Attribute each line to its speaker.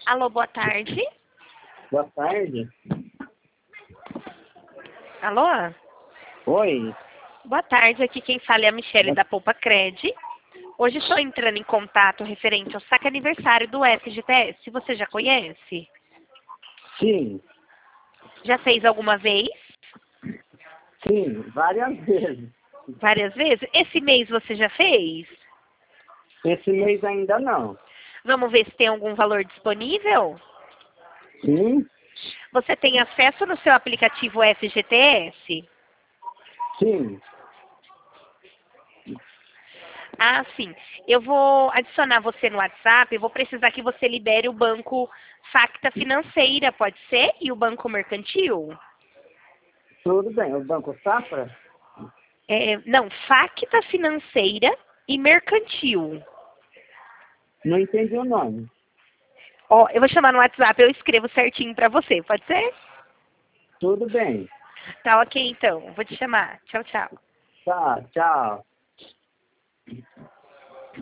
Speaker 1: Alô, boa tarde.
Speaker 2: Boa tarde.
Speaker 1: Alô?
Speaker 2: Oi.
Speaker 1: Boa tarde, aqui quem fala é a Michele da Poupa Cred. Hoje estou entrando em contato referente ao saque aniversário do FGTS. Você já conhece?
Speaker 2: Sim,
Speaker 1: Já fez alguma vez?
Speaker 2: sim, várias vezes.
Speaker 1: Várias vezes? Esse mês você já fez?
Speaker 2: Esse mês ainda não.
Speaker 1: Vamos ver se tem algum valor disponível?
Speaker 2: Sim,
Speaker 1: Você tem acesso no seu aplicativo FGTS?
Speaker 2: sim.
Speaker 1: Ah, sim. Eu vou adicionar você no WhatsApp. Eu vou precisar que você libere o banco Facta Financeira, pode ser? E o banco mercantil?
Speaker 2: Tudo bem. O Banco Safra?
Speaker 1: Não, Facta Financeira e Mercantil.
Speaker 2: Não entendi o nome.
Speaker 1: Ó, eu vou chamar no WhatsApp, eu escrevo certinho pra você, pode ser?
Speaker 2: Tudo bem.
Speaker 1: Tá ok, então. Vou te chamar. Tchau, tchau.
Speaker 2: Tá, tchau.